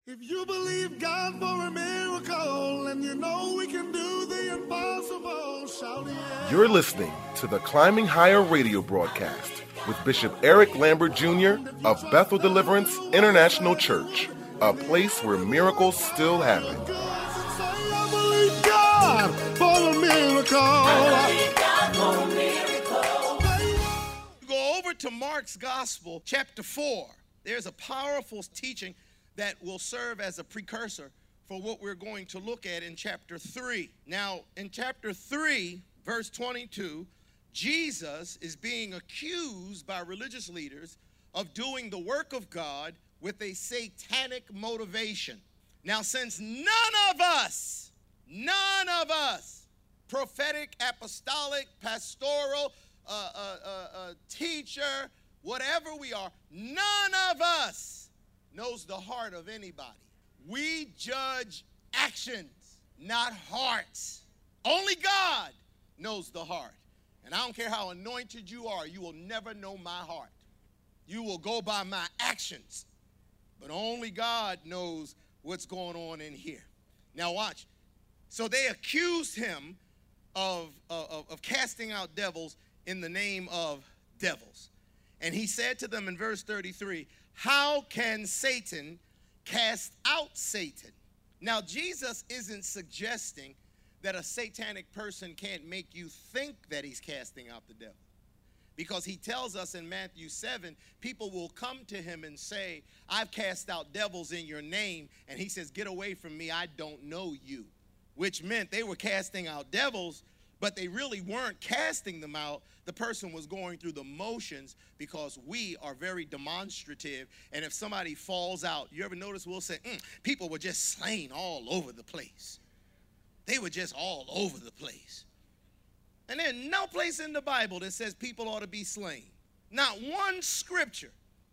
If you believe God for a miracle and you know we can do the impossible, shout yeah. You're listening to the Climbing Higher radio broadcast with Bishop Eric Lambert Jr. of Bethel Deliverance International Church, a place where miracles still happen. I believe God for a miracle. Go over to Mark's Gospel, chapter 4. There's a powerful teaching that will serve as a precursor for what we're going to look at in chapter 3. Now, in chapter 3, verse 22, Jesus is being accused by religious leaders of doing the work of God with a satanic motivation. Now, since none of us, prophetic, apostolic, pastoral, teacher, whatever we are, none of us knows the heart of anybody. We judge actions, not hearts. Only God knows the heart. And I don't care how anointed you are, you will never know my heart. You will go by my actions. But only God knows what's going on in here. Now watch. So they accused him of casting out devils in the name of devils. And he said to them in verse 33, how can Satan cast out Satan? Now, Jesus isn't suggesting that a satanic person can't make you think that he's casting out the devil. Because he tells us in Matthew 7, people will come to him and say, I've cast out devils in your name. And he says, get away from me, I don't know you. Which meant they were casting out devils, but they really weren't casting them out. The person was going through the motions because we are very demonstrative. And if somebody falls out, you ever notice we'll say, people were just slain all over the place. They were just all over the place. And there's no place in the Bible that says people ought to be slain. Not one scripture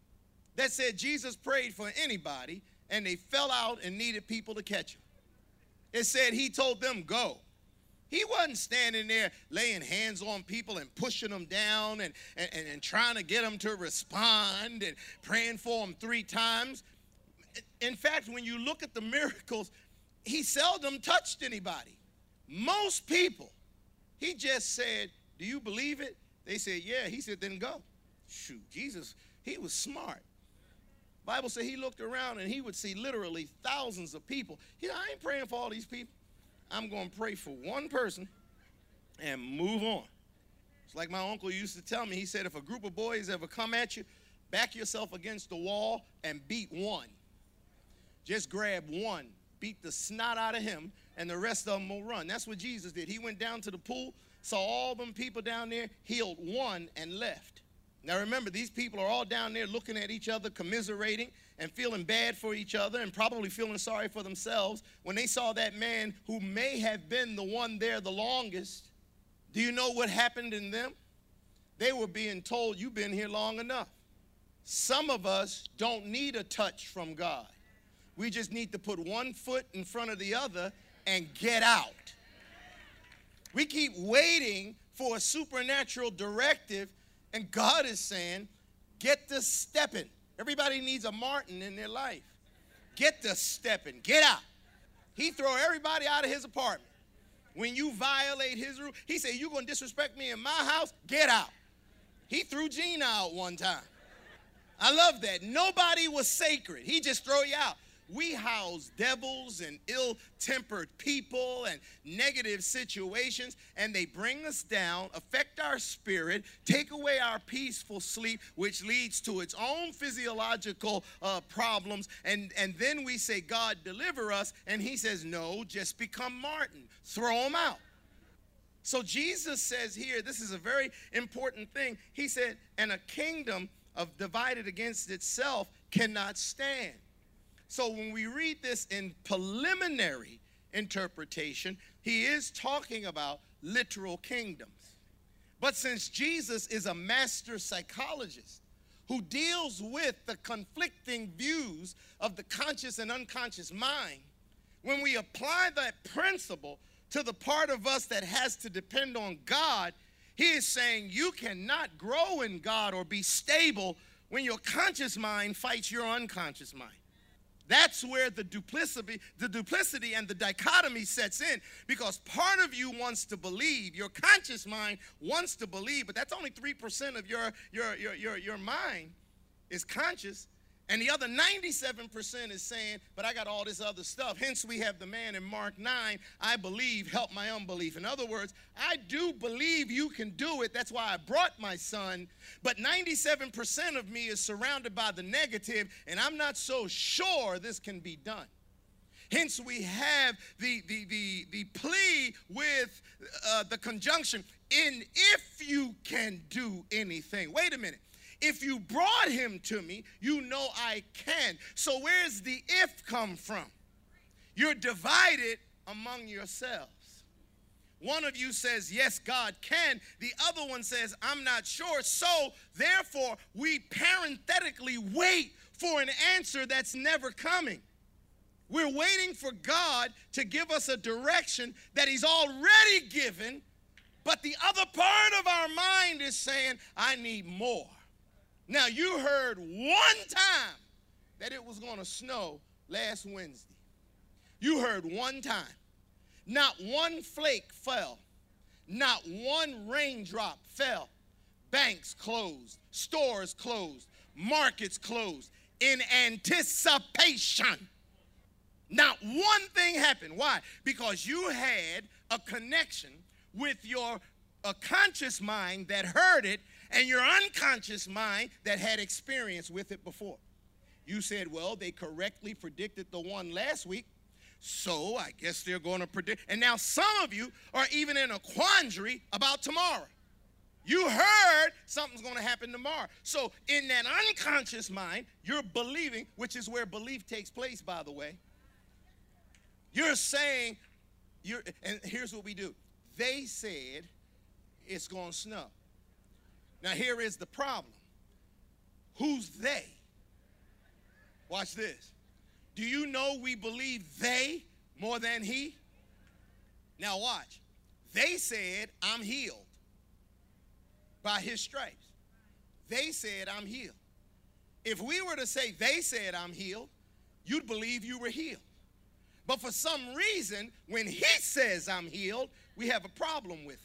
that said Jesus prayed for anybody and they fell out and needed people to catch them. It said he told them, go. He wasn't standing there laying hands on people and pushing them down and trying to get them to respond and praying for them 3 times. In fact, when you look at the miracles, he seldom touched anybody. Most people, he just said, do you believe it? They said, yeah. He said, then go. Shoot, Jesus, he was smart. Bible said he looked around and he would see literally thousands of people. He said, I ain't praying for all these people. I'm going to pray for one person and move on. It's like my uncle used to tell me. He said, if a group of boys ever come at you, back yourself against the wall and beat one. Just grab one, beat the snot out of him, and the rest of them will run. That's what Jesus did. He went down to the pool, saw all them people down there, healed one, and left. Now remember, these people are all down there looking at each other, commiserating, and feeling bad for each other, and probably feeling sorry for themselves when they saw that man who may have been the one there the longest. Do you know what happened in them? They were being told, you've been here long enough. Some of us don't need a touch from God. We just need to put one foot in front of the other and get out. We keep waiting for a supernatural directive, and God is saying, get to stepping. Everybody needs a Martin in their life. Get to stepping. Get out. He throw everybody out of his apartment. When you violate his rule, he said, you're going to disrespect me in my house? Get out. He threw Gina out one time. I love that. Nobody was sacred. He just throw you out. We house devils and ill-tempered people and negative situations, and they bring us down, affect our spirit, take away our peaceful sleep, which leads to its own physiological problems, and then we say, God, deliver us, and he says, no, just become Martin. Throw them out. So Jesus says here, this is a very important thing. He said, and a kingdom divided against itself cannot stand. So when we read this in preliminary interpretation, he is talking about literal kingdoms. But since Jesus is a master psychologist who deals with the conflicting views of the conscious and unconscious mind, when we apply that principle to the part of us that has to depend on God, he is saying you cannot grow in God or be stable when your conscious mind fights your unconscious mind. That's where the duplicity and the dichotomy sets in, because part of you wants to believe, your conscious mind wants to believe, but that's only 3% of your mind is conscious, and the other 97% is saying, but I got all this other stuff. Hence we have the man in Mark 9, I believe, help my unbelief. In other words, I do believe you can do it. That's why I brought my son. But 97% of me is surrounded by the negative, and I'm not so sure this can be done. Hence we have the plea with the conjunction, in if you can do anything. Wait a minute. If you brought him to me, you know I can. So where's the if come from? You're divided among yourselves. One of you says, yes, God can. The other one says, I'm not sure. So therefore, we parenthetically wait for an answer that's never coming. We're waiting for God to give us a direction that he's already given, but the other part of our mind is saying, I need more. Now, you heard one time that it was going to snow last Wednesday. You heard one time. Not one flake fell. Not one raindrop fell. Banks closed. Stores closed. Markets closed. In anticipation. Not one thing happened. Why? Because you had a connection with your conscious mind that heard it, and your unconscious mind that had experience with it before. You said, well, they correctly predicted the one last week, so I guess they're going to predict. And now some of you are even in a quandary about tomorrow. You heard something's going to happen tomorrow. So in that unconscious mind, you're believing, which is where belief takes place, by the way. You're saying, and here's what we do. They said it's going to snow. Now, here is the problem. Who's they? Watch this. Do you know we believe they more than he? Now, watch. They said, I'm healed by his stripes. They said, I'm healed. If we were to say they said, I'm healed, you'd believe you were healed. But for some reason, when he says I'm healed, we have a problem with it.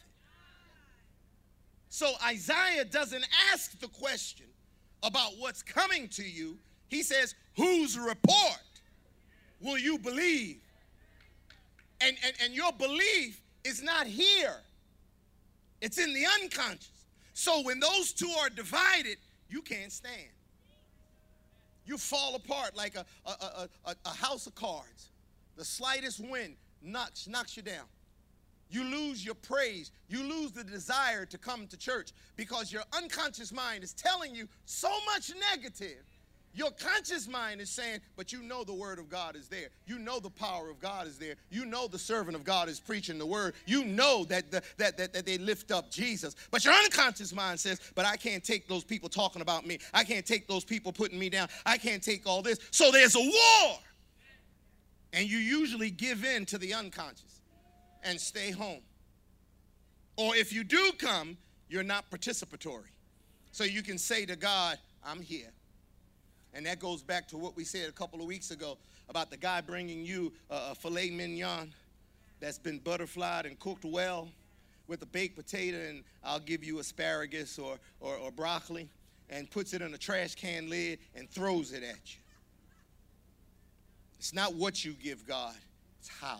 So Isaiah doesn't ask the question about what's coming to you. He says, whose report will you believe? And your belief is not here. It's in the unconscious. So when those two are divided, you can't stand. You fall apart like a house of cards. The slightest wind knocks you down. You lose your praise. You lose the desire to come to church because your unconscious mind is telling you so much negative. Your conscious mind is saying, but you know the word of God is there. You know the power of God is there. You know the servant of God is preaching the word. You know that they lift up Jesus. But your unconscious mind says, but I can't take those people talking about me. I can't take those people putting me down. I can't take all this. So there's a war. And you usually give in to the unconscious and stay home. Or if you do come, you're not participatory. So you can say to God, I'm here. And that goes back to what we said a couple of weeks ago about the guy bringing you a filet mignon that's been butterflied and cooked well with a baked potato, and I'll give you asparagus or broccoli, and puts it in a trash can lid and throws it at you. It's not what you give God, it's how.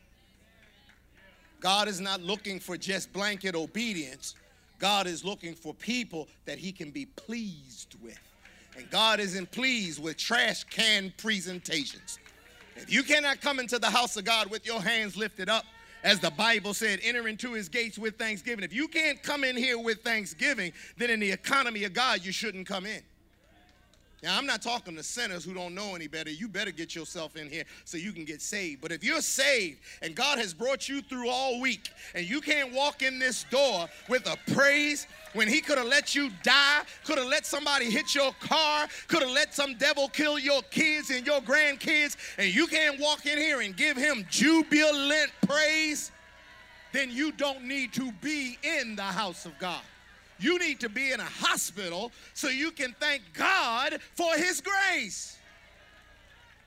God is not looking for just blanket obedience. God is looking for people that he can be pleased with. And God isn't pleased with trash can presentations. If you cannot come into the house of God with your hands lifted up, as the Bible said, enter into his gates with thanksgiving. If you can't come in here with thanksgiving, then in the economy of God, you shouldn't come in. Now, I'm not talking to sinners who don't know any better. You better get yourself in here so you can get saved. But if you're saved and God has brought you through all week and you can't walk in this door with a praise when he could have let you die, could have let somebody hit your car, could have let some devil kill your kids and your grandkids, and you can't walk in here and give him jubilant praise, then you don't need to be in the house of God. You need to be in a hospital so you can thank God for his grace.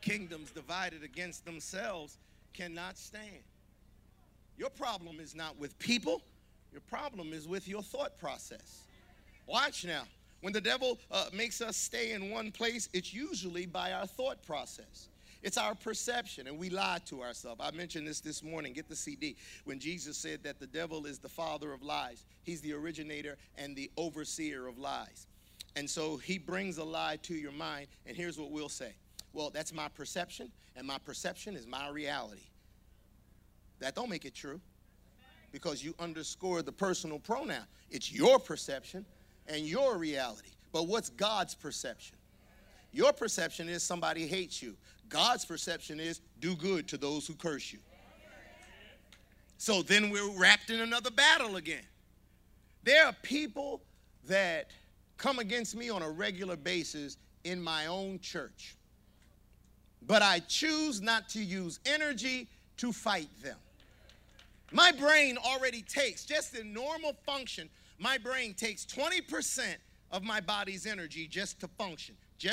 kingdoms divided against themselves cannot stand. Your problem is not with people. Your problem is with your thought process. Watch now. When the devil makes us stay in one place, it's usually by our thought process. It's our perception, and we lie to ourselves. I mentioned this morning. Get the CD. When Jesus said that the devil is the father of lies. He's the originator and the overseer of lies. And so he brings a lie to your mind, and here's what we'll say. Well, that's my perception, and my perception is my reality. That don't make it true, because you underscore the personal pronoun. It's your perception and your reality. But what's God's perception? Your perception is somebody hates you. God's perception is do good to those who curse you. So then we're wrapped in another battle again. There are people that come against me on a regular basis in my own church. But I choose not to use energy to fight them. My brain already takes, just in normal function, my brain takes 20% of my body's energy just to function.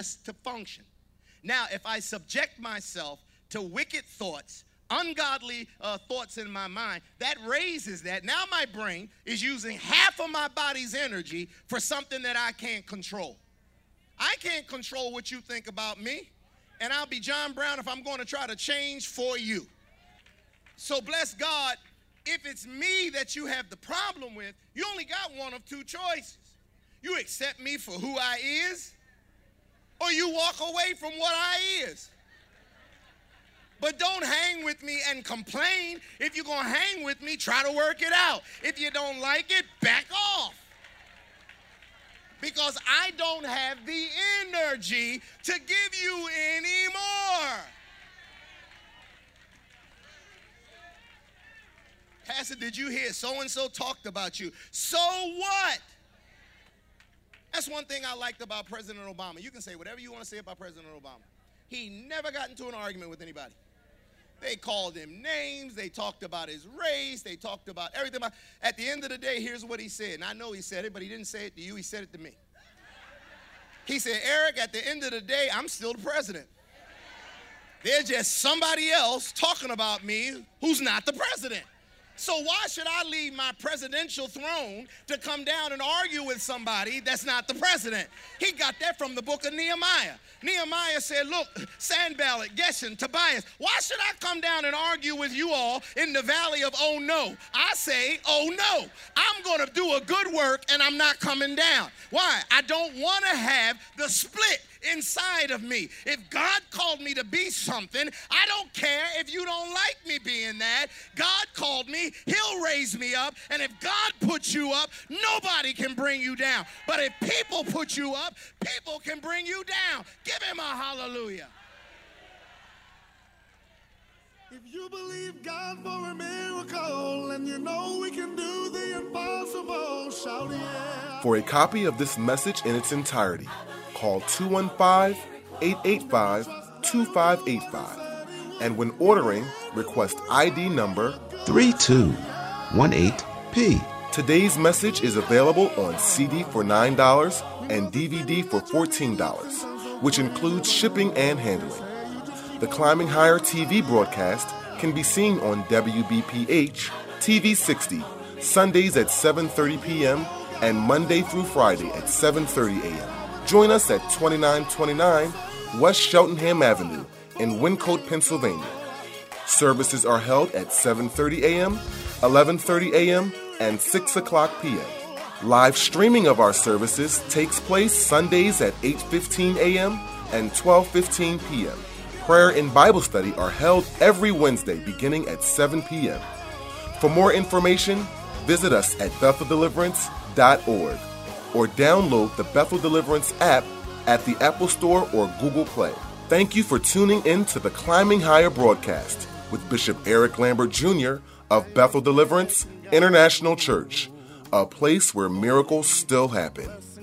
Now, if I subject myself to wicked thoughts, ungodly thoughts in my mind, that raises that. Now my brain is using half of my body's energy for something that I can't control. I can't control what you think about me, and I'll be John Brown if I'm going to try to change for you. So bless God, if it's me that you have the problem with, you only got one of two choices. You accept me for who I is, or you walk away from what I is. But don't hang with me and complain. If you're going to hang with me, try to work it out. If you don't like it, back off. Because I don't have the energy to give you anymore. Pastor, did you hear so-and-so talked about you? So what? That's one thing I liked about President Obama. You can say whatever you want to say about President Obama. He never got into an argument with anybody. They called him names. They talked about his race. They talked about everything. At the end of the day, here's what he said. And I know he said it, but he didn't say it to you. He said it to me. He said, Eric, at the end of the day, I'm still the president. There's just somebody else talking about me who's not the president. So why should I leave my presidential throne to come down and argue with somebody that's not the president? He got that from the book of Nehemiah. Nehemiah said, look, Sanballat, Geshem, Tobias, why should I come down and argue with you all in the valley of oh no? I say, oh no, I'm going to do a good work and I'm not coming down. Why? I don't want to have the split inside of me. If God called me to be something, I don't care if you don't like me being that. God called me, he'll raise me up, and if God puts you up, nobody can bring you down. But if people put you up, people can bring you down. Give him a hallelujah. If you believe God for a miracle and you know we can do the impossible, shout yeah. For a copy of this message in its entirety, call 215-885-2585. And when ordering, request ID number 3218P. Today's message is available on CD for $9 and DVD for $14, which includes shipping and handling. The Climbing Higher TV broadcast can be seen on WBPH TV 60, Sundays at 7:30 p.m. and Monday through Friday at 7:30 a.m. Join us at 2929 West Cheltenham Avenue in Wyncote, Pennsylvania. Services are held at 7:30 a.m., 11:30 a.m., and 6 o'clock p.m. Live streaming of our services takes place Sundays at 8:15 a.m. and 12:15 p.m. Prayer and Bible study are held every Wednesday beginning at 7 p.m. For more information, visit us at BethelDeliverance.org or download the Bethel Deliverance app at the Apple Store or Google Play. Thank you for tuning in to the Climbing Higher broadcast with Bishop Eric Lambert Jr. of Bethel Deliverance International Church, a place where miracles still happen.